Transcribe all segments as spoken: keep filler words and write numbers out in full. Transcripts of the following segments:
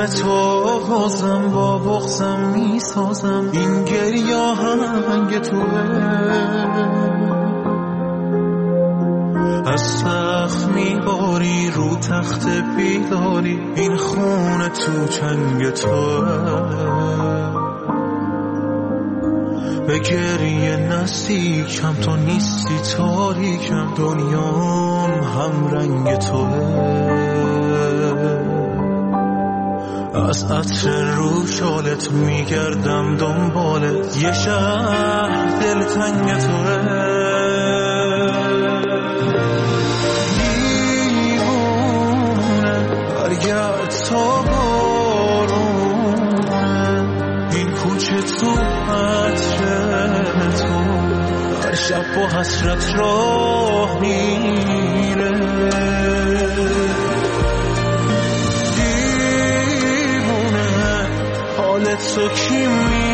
اسم تو بازم با بغضم میسازم، این گریه آهنگ توه. از سقف میباری رو تخت بیداری، این خونه تو چنگ توه. به گریه نزدیکم تو نیستی تاریکم، دنیام هم رنگ توه. از عطر رو شالت میگردم دنبالت، یه شهر دلتنگ توه. دیوونه برگرد تا بارونه، این کوچه تو عطر تو هر شب با حسرت راه میره. تو کی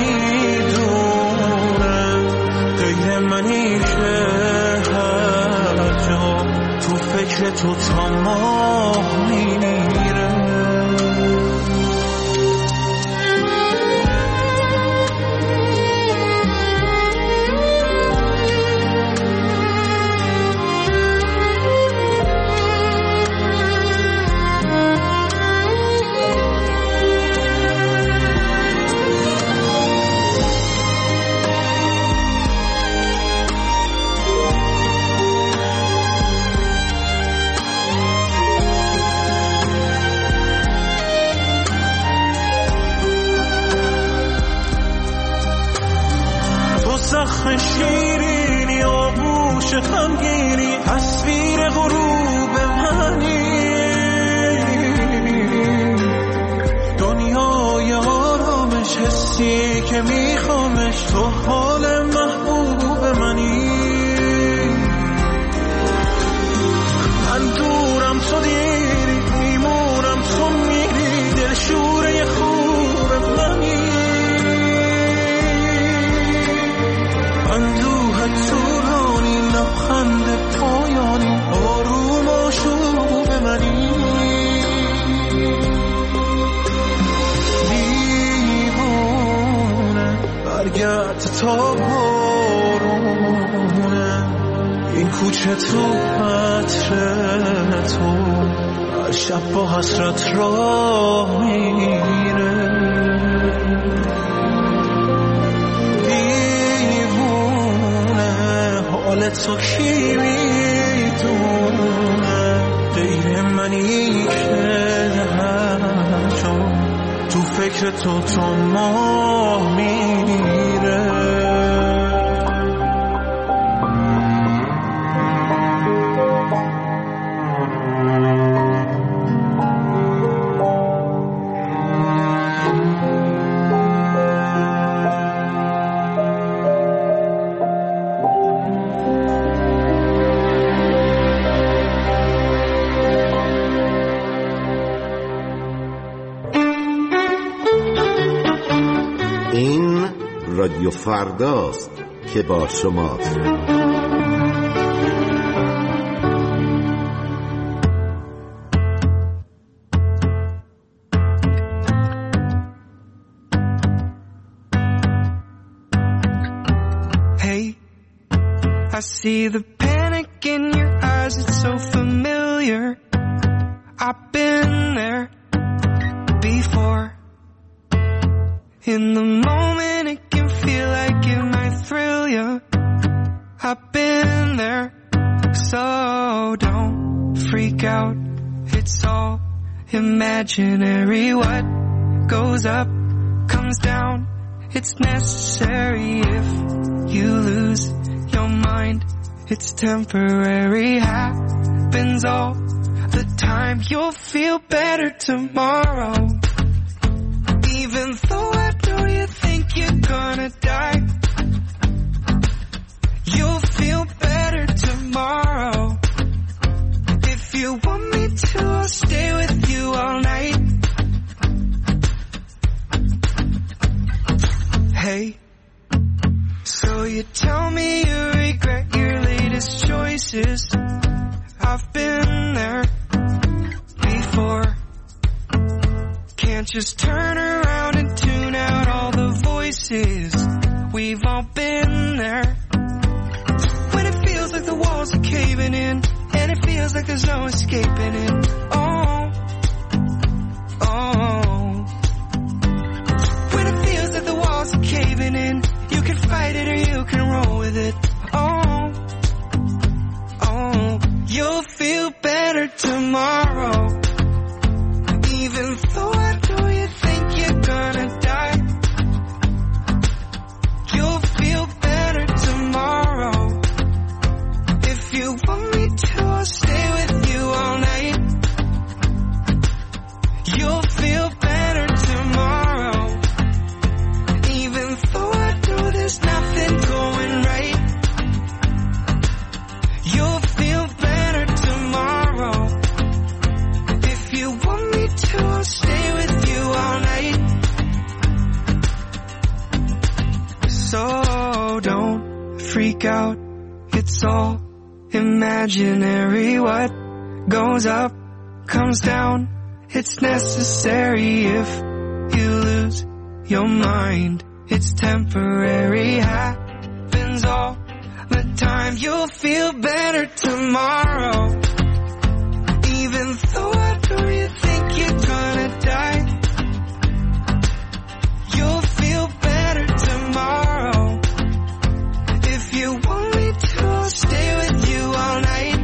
میدونه غیر منی که هر جا تو فکر تو تا ماه میره. شیرینی آغوش خمگینی، تصویر غروب منی، دنیای آرامش حسی که میخوامش، تو حال محبوب منی. من دورم تو دیری، میمونم تو میری، دلشوره خوب منی. طولانی لبخند پایانی، آروم آشوب منی. دیوونه برگرد تا بارونه، این کوچه تو عطر تو هر شب با حسرت راه میره. حال تو کی میدونه غیر منی که هر جا تو فکر تو تا ماه میره. رادیو فرداست که با شماست. Hey, I see the panic in your eyes, it's so familiar. I've been there before. In the moment it can feel like it might thrill you. I've been there, so don't freak out. It's all imaginary. What goes up comes down. It's necessary if you lose your mind. It's temporary, happens all the time. You'll feel better tomorrow. Even though I know you think you're gonna die, you'll feel better tomorrow. If you want me to, I'll stay with you all night. Hey, so you tell me you regret your latest choices. I've been there before. Can't just turn around and tune out all the voices. We've all been there. When it feels like the walls are caving in, and it feels like there's no escaping it. Oh, oh. When it feels like the walls are caving in, you can fight it or you can roll with it. Oh, oh. You'll feel better tomorrow. Even though I know you think you're gonna die, you'll feel better tomorrow. If you want me to, I'll stay with you all night. You'll feel better tomorrow. Even though I know there's nothing going right, you'll feel better tomorrow. If you want me to, I'll stay with you all night. So don't freak out, it's all imaginary. What goes up comes down, it's necessary. If you lose your mind, it's temporary. Happens all the time. You'll feel better tomorrow. Even though I know you think you're gonna die, you'll feel better tomorrow. If you want me to, I'll stay with you all night.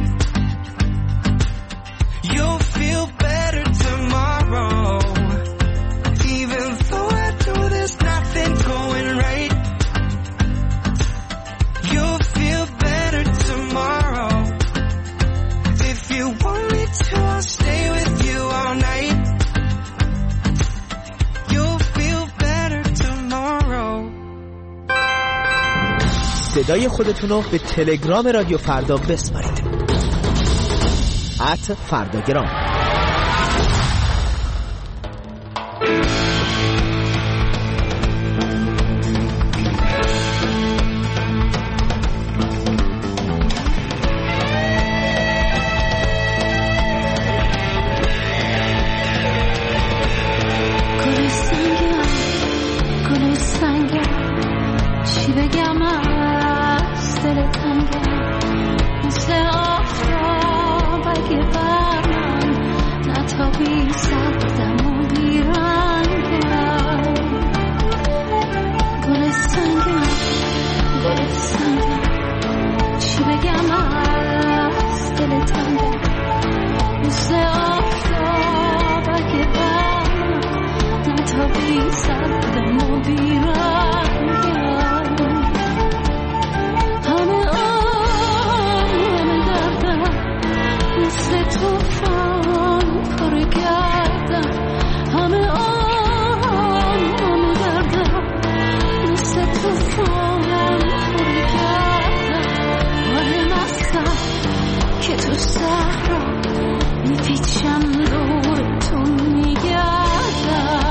You'll feel better tomorrow. Even though I know there's nothing going right, you'll feel better tomorrow. If you want me to, I'll stay with you all night. You'll feel better tomorrow. صدای خودتون رو به تلگرام رادیو فردا بسپارید. ات فرداگرام. گل سنگم گل سنگم چی بگم از دل تنگم مثل آفتاب اگه بر من نتابی سردم و بیرنگم گل سنگم گل سنگم چی بگم از دل تنگم مثل آفتاب اگه بر من نتابی سردم و بیرنگم همه آن همه دردم مثل توفان پر گردم همه آن همه دردم مثل توفان پر گردم ولی مستم که تو صحرا میپیچم دور تو میگردم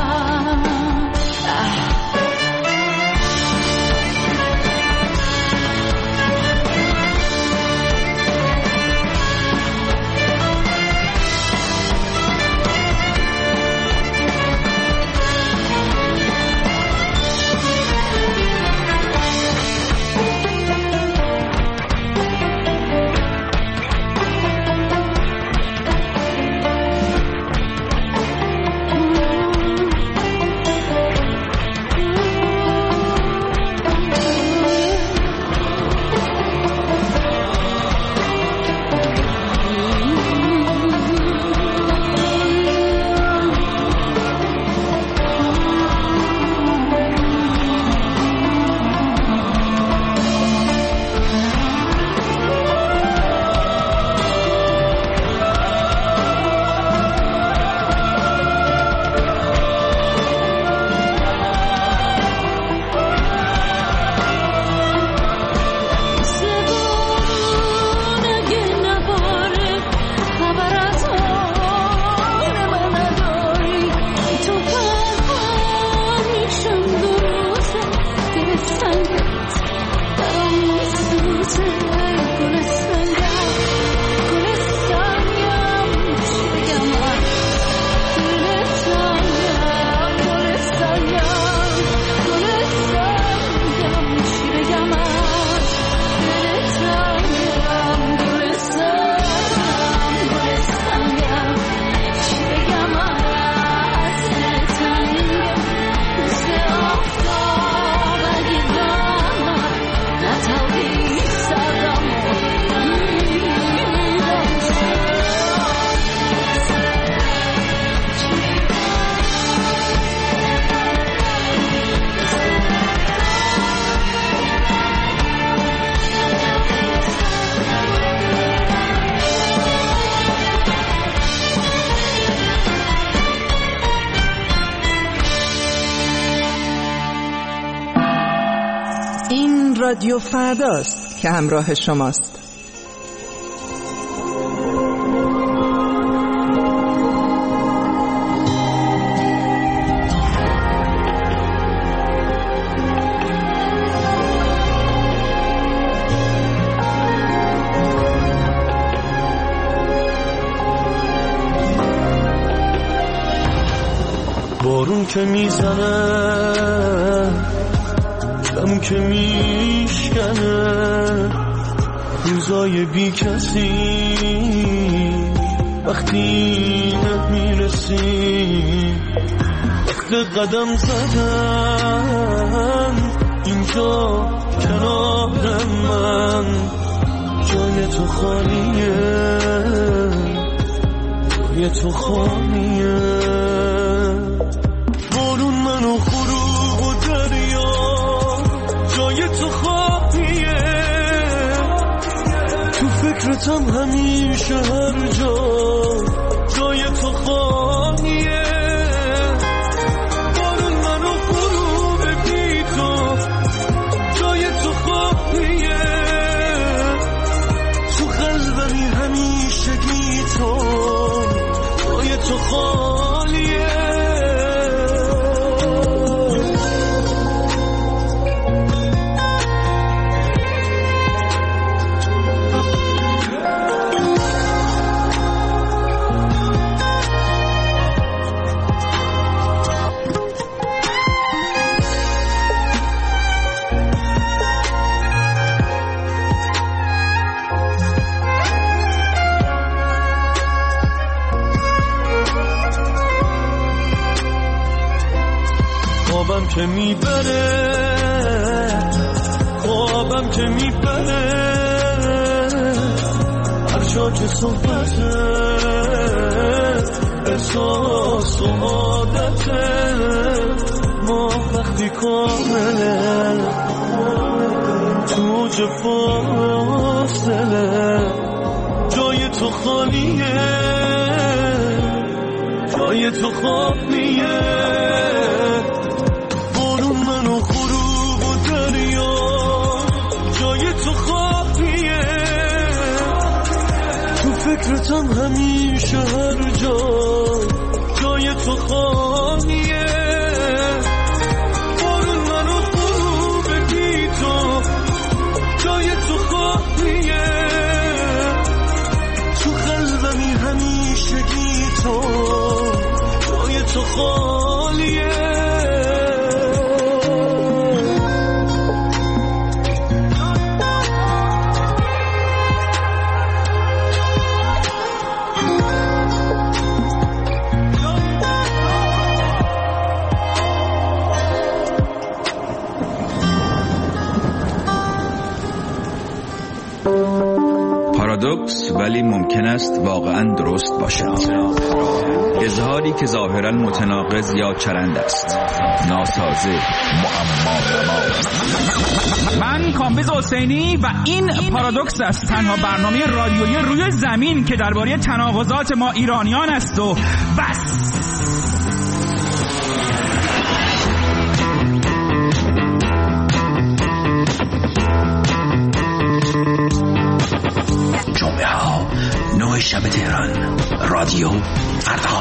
رادیو فرداست که همراه شماست. بارون که میزنه، غم که میشکنه، روزای بی کسی وقتی نمیرسی، وقت قدم زدن اینجا کنار من، جای تو خالیه، جای تو خالیه. بارون منو غروب و دریا، جای تو خالیه، تو فکرتم همیشه هر جا، جای تو خالیه. بارون منو غروب بی تو، جای تو خالیه، تو قلبمی همیشه گی تو، جای تو خالیه. خوابم که میبره، خوابم که میبره، هر جا که صحبته، احساس و عادته، ما وقتی کامله، تو جه فاصله، جای تو خالیه، جای تو خالیه. منو غروب و دریا، جای تو خالیه، تو فکرتم همیشه هر جا، جای تو خالیه. بارون منو غروب بی تو، جای تو خالیه، تو قلبمی همیشه گی تو، جای تو خالیه. پارادوکس ولی ممکن است واقعا درست باشد. اظهاری که ظاهرا متناقض یا چرند است، ناسازه، معما نما. من کامبیز حسینی و این پارادوکس است، تنها برنامه رادیویی روی زمین که درباره تناقضات ما ایرانیان است و بس. جمعه ها نه شب تهران، رادیو فردا.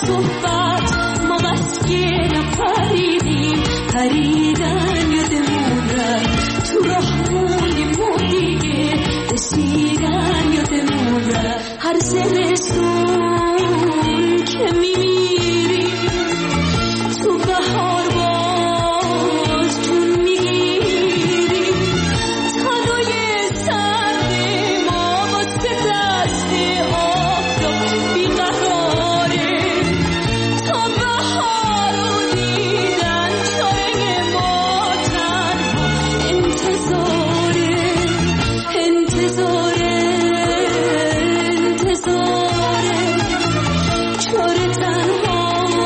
صحبت ما بس که نپریدیم پریدن یادمون رفت تو راه موندیم و دیگه رسیدن یادمون رفت هر زمستون که میمیریم تو بهار باز جون میگیریم تنوی سرد ما واسه دست آفتاب بیقراره تا بهار رو دیدن چای ما تنها انتظاره انتظاره انتظاره چاره تنها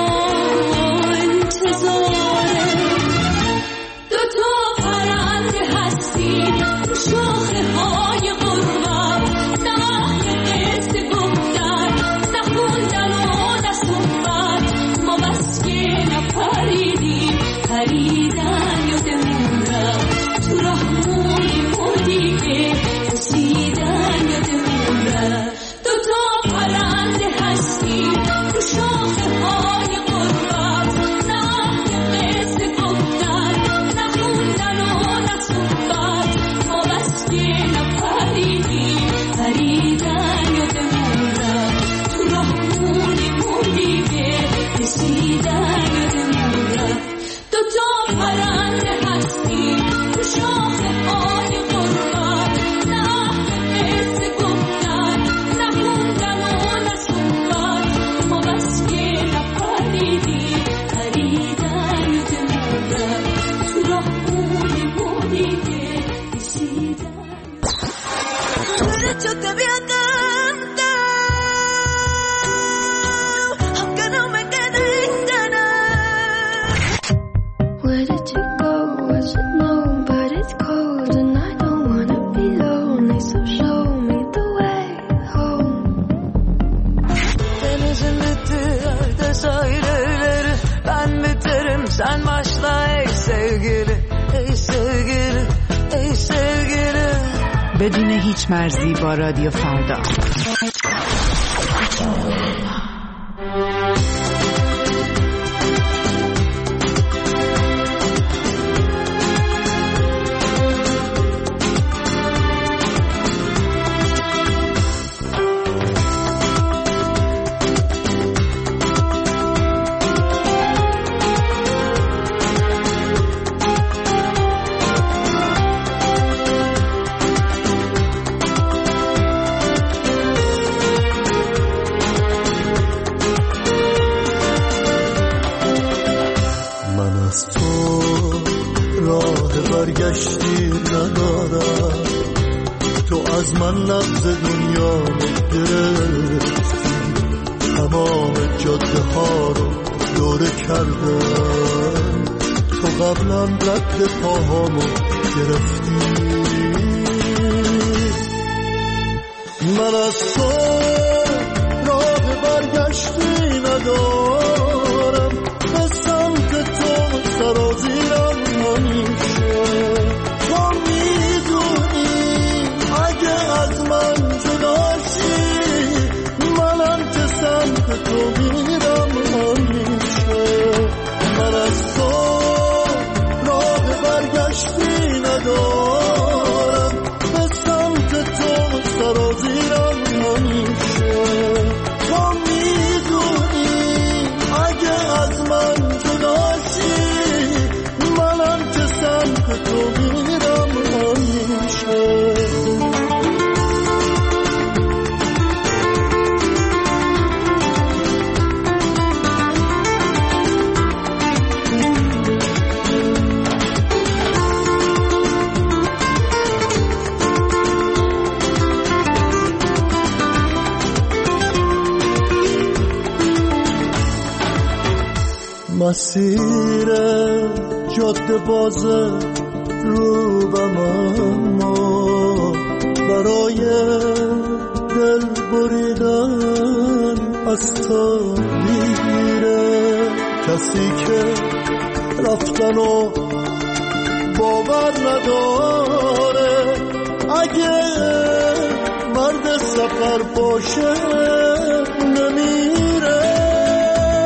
انتظاره دو تا پرنده هستیم تو شاخه های غربت نه قصه گفتن نه خوندن و نه صحبت ما بس که نپریدیم پریدن یادمون رفت تو راه موندیم و دیگه رسیدن یادمون رفت دو تا پرنده هستیم تو شاخه های غربت نه قصه گفتن نه خوندن و نه صحبت ما بس که نپریدیم پریدن یادمون رفت تو راه موندیم و دیگه رسیدن یادمون رفت دو تا پرنده هستیم تو شاخه های غربت نه قصه گفتن نه خوندن و نه صحبت ما بس که نپریدیم پریدن یادمون رفت تو راه موندیم و دیگه رسیدن Yo te voy a cantar, aunque no me quede ganas. Where did you go? I should know, but it's cold and I don't wanna be lonely, so show me the way home. Denizin bitti yerde sahilleri, ben biterim sen başla ey sevgili, ey sevgili, ey sevgili. بدون هیچ مرزی با رادیو فردا. من از تو راه برگشتی ندارم، تو از من نبض دنیا گرفتی، تمام جاده ها رو دوره کردم، تو قبلا رد پاهامو گرفتی. من از تو راه برگشتی ندارم، به سمت تو سرازیرم نمیشه. تو میدونی اگه از من جداشی منم که سمت تو میرم همیشه. من از تو راه برگشتی ندارم، به سمت تو سرازیرم نمیشه. تو میدونی اگه از من جداشی منم که سمت تو میرم همیشه. مسیر جاده بازه رو بم، اما برای دل بریدن از تو میره. کسی که رفتن و باور نداره، اگه مرد سفر باشه نمیره.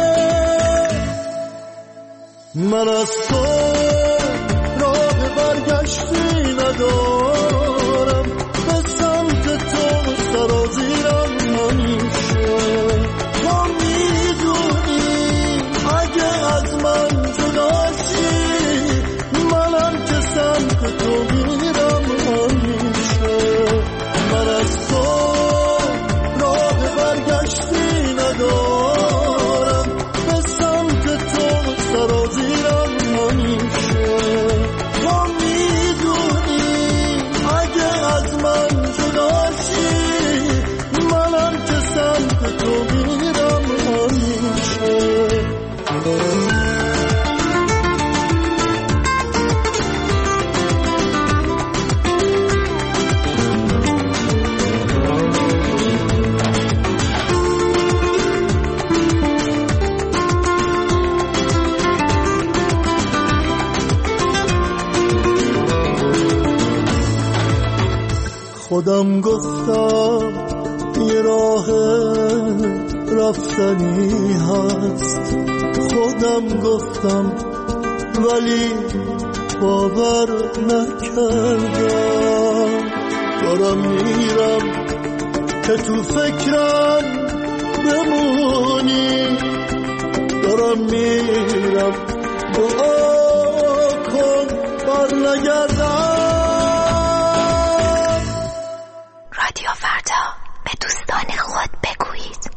من از تو راه برگشتی ندارم، به سمت تو سرازیرم نمیشه. تو میدونی اگه از من جدا شی، منم که سمت تو میرم همیشه. من از تو راه برگشتی ندارم، به سمت تو سرازیرم همیشه. تو میدونی اگه از من جدا شی، منم که سمت تو میرم همیشه. خودم گفتم یه راه رفتنی هست، خودم گفتم ولی باور نکردم. دارم میرم که تو فکرم بمونی، دارم میرم دعا کن بر نگردم. رادیو فردا، به دوستان خود بگویید.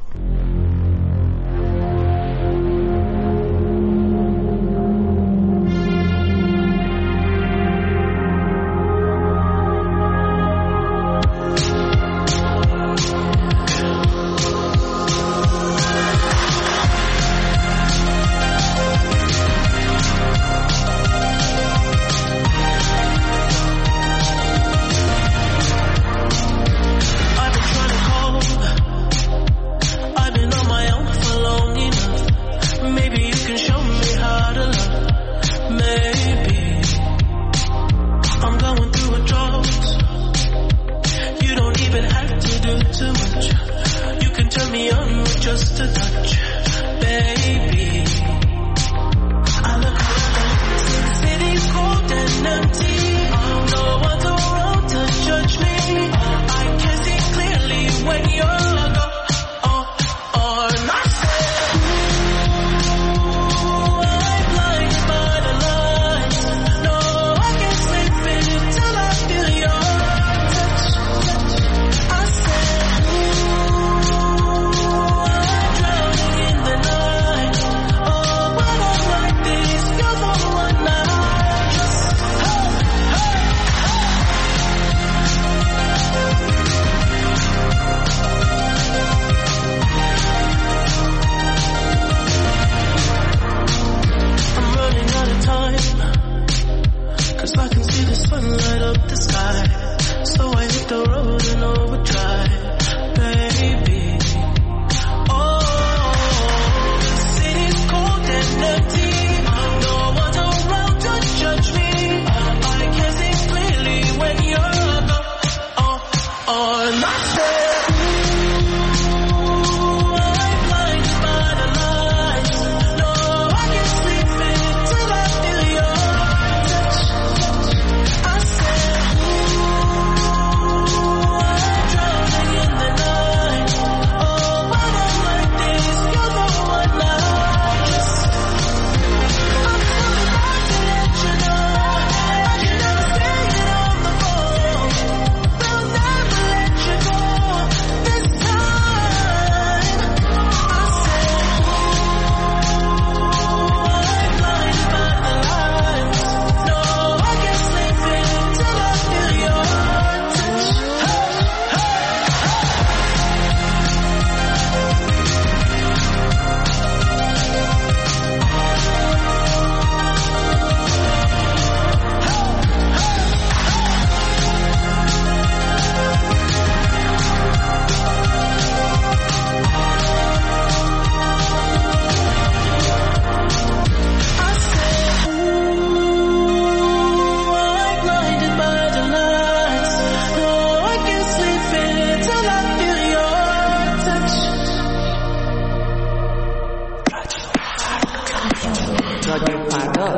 رادیو فردا.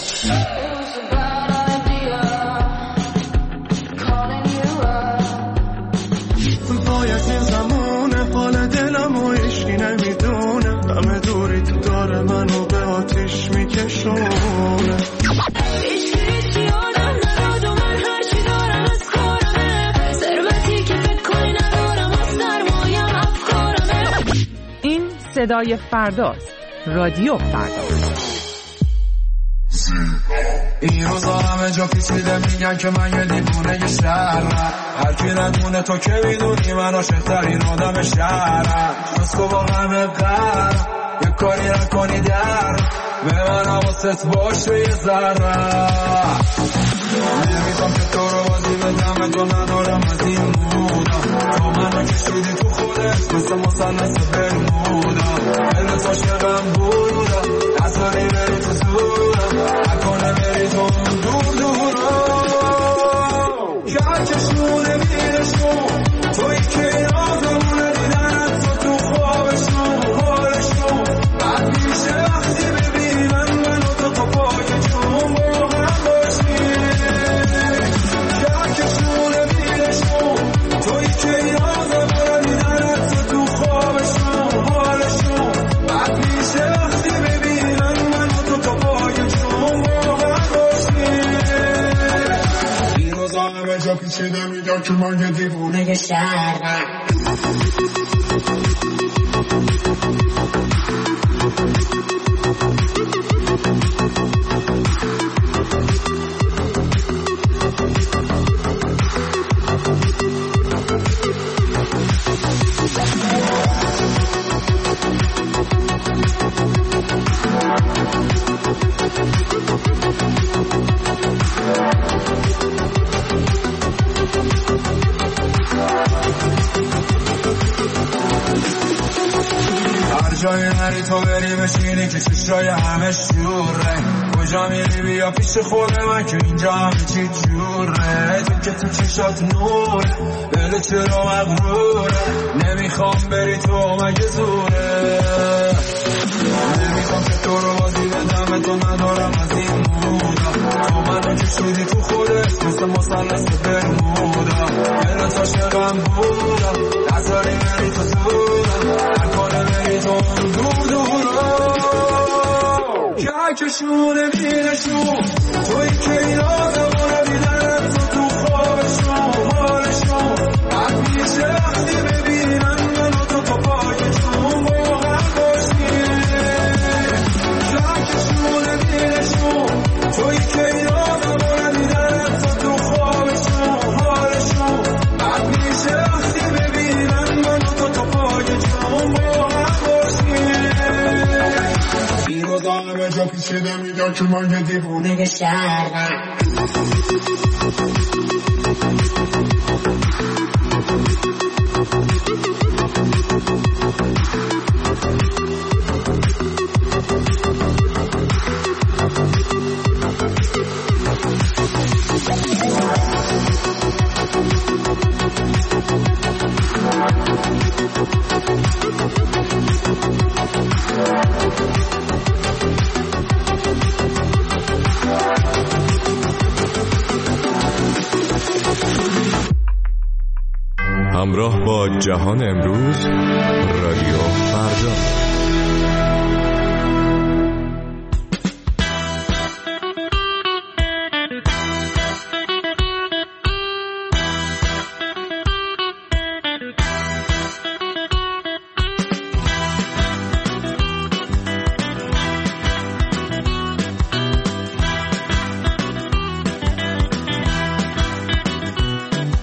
باید این زمونه حال دلم و عشقی نمیدونه همه دوری تو داره منو به آتیش میکشونه صدای فرداست. رادیو فردا. این روزا همه جا پیچیده میگن که من یه دیوونه شهرم هر کی ندونه تو که میدونی من عاشق‌ترین آدم شهرم جز تو با همه قرم یه کاری نکنی در به من حواست باشه یه ذره نمیخوام که تو رو بازی بدم تو ندارم از این مودا تو منو کشیدی تو خودت مثل مثلث برمودا دلت عاشقم بودا اصلا بری تو زورم نکنه بری تو دور دورا کچشونه میرشون توی که این آزمونه دیدنت تو تو خوابشون حالشون بعد میشه وقتی ببینن منو تو تو پای جون با هم باشی کچشونه میرشون توی که این آزمونه دیدنت تو تو خوابشون حالشون بعد میشه وقتی ببینن منو تو تو پای جون با هم باشی این روزا همه جا پیچیده میگن که من یه دیوونه شهرم جای نری تو بری بشینی که چشای همه شوره کجا میری بیا پیش خود من که اینجا همه چی جوره تو که تو چشات نوره دل چرا مغروره نمیخوام بری تو مگه زوره نمیخوام که تو رو بازی بدم تو ندارم از این مودا تو منو کشیدی تو خودت مثل مثلث برمودا دلت عاشقم بودا نذاری بری تو زورم نکنه بری تو دور دورا کچشونه میرشون توی که این آدمونه دیدنت تو تو خوابشون حالشون بعد میشه وقتی ببینن منو تو تو پای جون با هم باشی کچشونه میرشون توی که این آدمونه دیدنت تو تو خوابشون حالشون بعد میشه وقتی ببینن منو تو تو پای جون با هم باشی این روزا همه جا پیچیده میگن که من یه دیوونه شهرم همراه با جهان امروز رادیو فردا.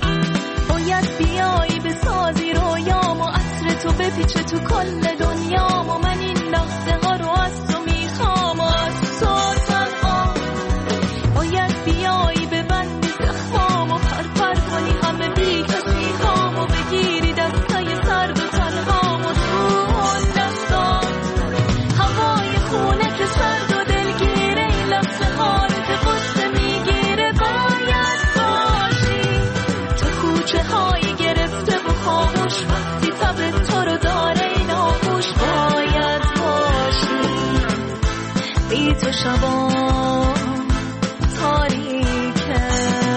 پیچه تو کل دنیا شبا تاریکه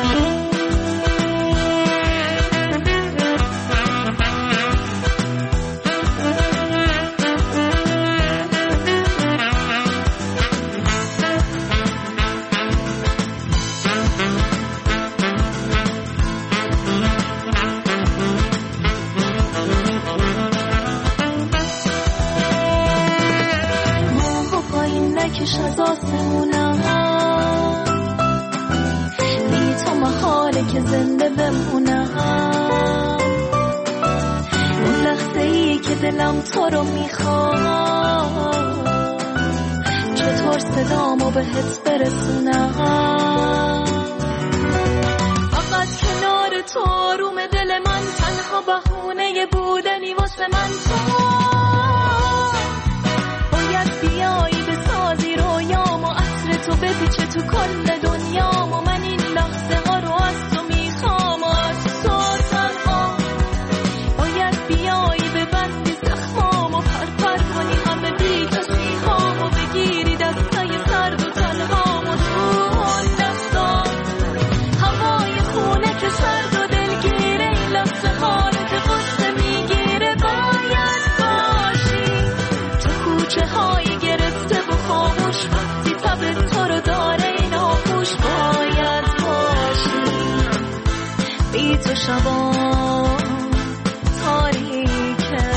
نکش از آسمونم بی تو محاله که زنده بمونم اون لحظه ای که دلم تو رو میخواد چطور صدامو بهت برسونم فقط کنار تو آروم دل من تنها بهونه بودنی واسه من تو باید بیایی بسازی رویامو عطر تو بپیچه تو کل دنیامو من این لحظه ها رو از تو میخوام و از تو تنها باید بیایی ببندی زخمامو پرپر کنی همه بی کسی هامو بگیری دستای سرد و تنهامو تو اون دستا هوای خونه که سرد و دلگیره این لحظه ها رو که قصه میگیره باید باشی تو کوچه های گرفته و خاموش وقتی تب تو رو داره این آغوش باید باشی بی تو شبا تاریکه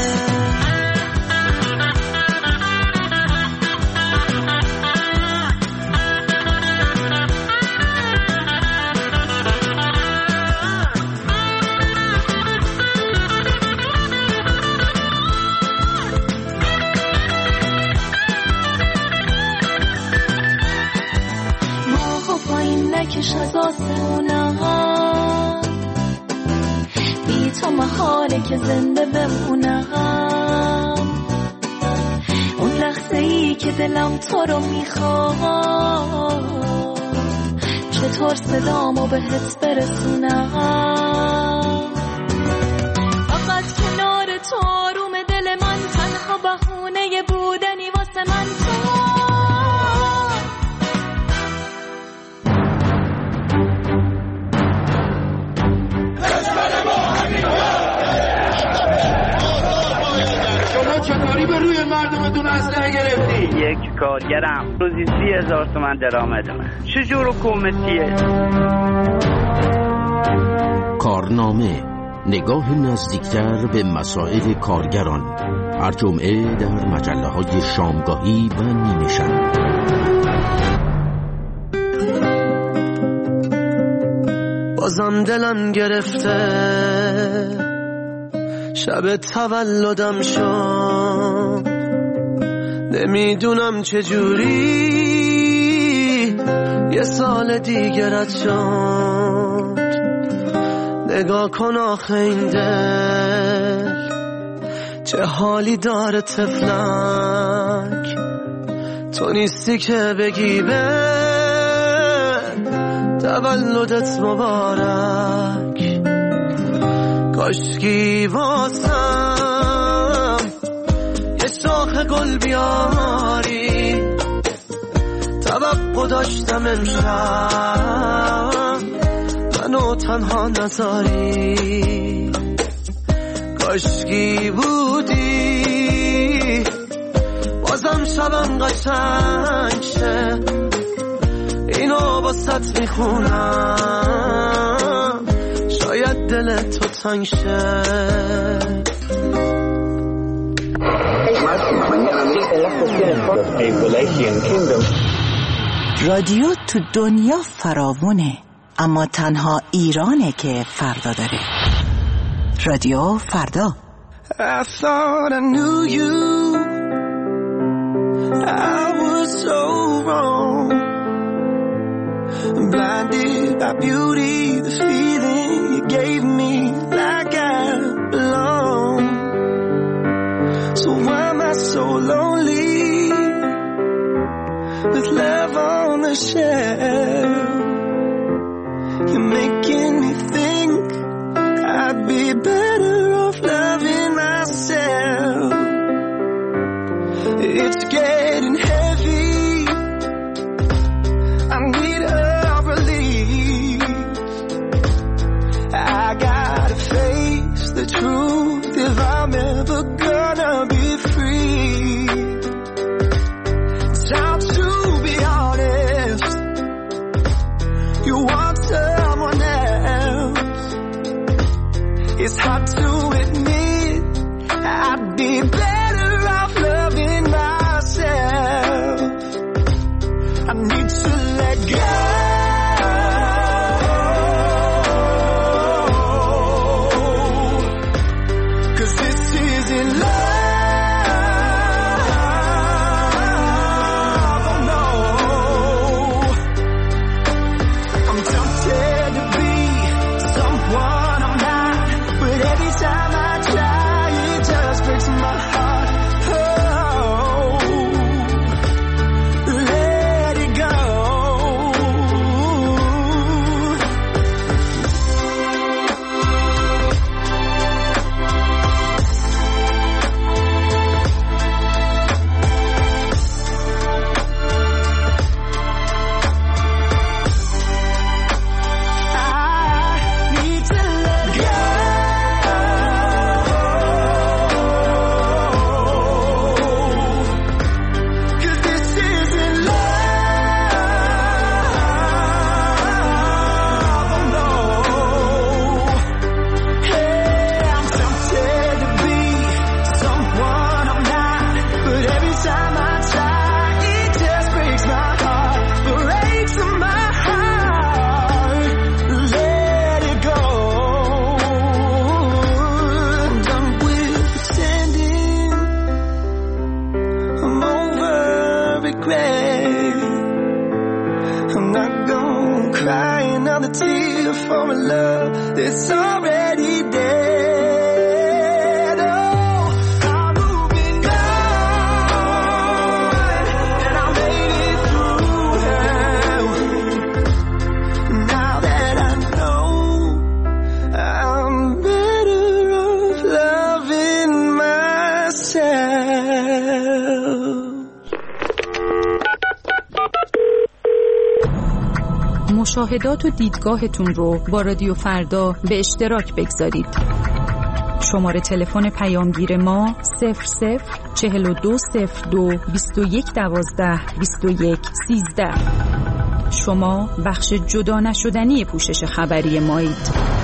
نکش از آسمونم بی تو محاله که زنده بمونم اون لحظه ای که دلم تو رو میخواد چطور صدامو بهت برسونم فقط کنار تو آروم دل من تنها بهونه بودنی واسه من تو چطوری به روی مردمتون اسلحه گرفتی؟ یک کارگرم روزی سی هزار تومن درآمدمه. چجور حکومتیه؟ کارنامه، نگاه نزدیکتر به مسائل کارگران، هر جمعه در مجله های شامگاهی و نیمه شب. بازم دلم گرفته شب تولدم شد نمیدونم چجوری یه سال دیگرت شد نگاه کن آخه این دل چه حالی داره طفلک تو نیستی که بگی به تولدت مبارک کاشکی واسم یه شاخ گل بیاری توقع داشتم امشب منو تنها نذاری کاشکی بودی بازم شبم قشنگ شه اینو باست میخونم شاید دل تو تنگ شه رادیو تو دنیا فراوونه اما تنها ایرانه که فردا داره. رادیو فردا. I thought I knew you I was so wrong blinded by beauty the feeling you gave me like I belong so why am I so lonely with love on the shelf you're making me think I'd be better off loving myself it's getting heavy hard to admit I'd be better off loving myself. I need to let go, 'cause this isn't love. مشاهدات و دیدگاهتون رو با رادیو فردا به اشتراک بگذارید. شماره تلفن پیامگیر ما صفر صفر چهل و دو صفر دو بیست و یک دوازده بیست و یک سیزده. شما بخش جدا نشدنی پوشش خبری مایید.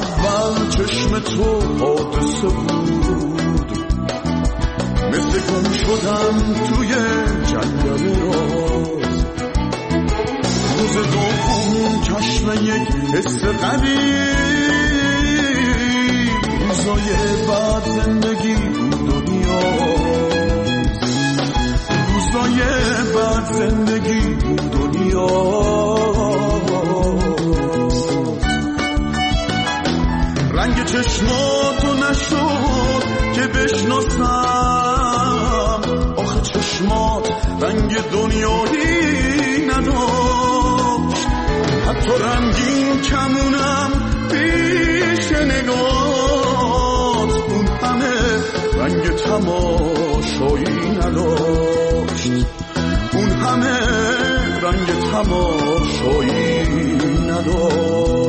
اول چشم تو حادثه بود، مثل گم شدم توی جنگل راز. روز دوم چشم یک حس غریب، روزای بعد زندگی بود دنیاز، روزای بعد زندگی بود دنیاز. رنگ چشماتو نشد که بشناسم، آخه چشمات رنگ دنیایی نداشت، حتی رنگین کمونم پیش نگات اون همه رنگ تماشایی نداشت، اون همه رنگ تماشایی نداشت.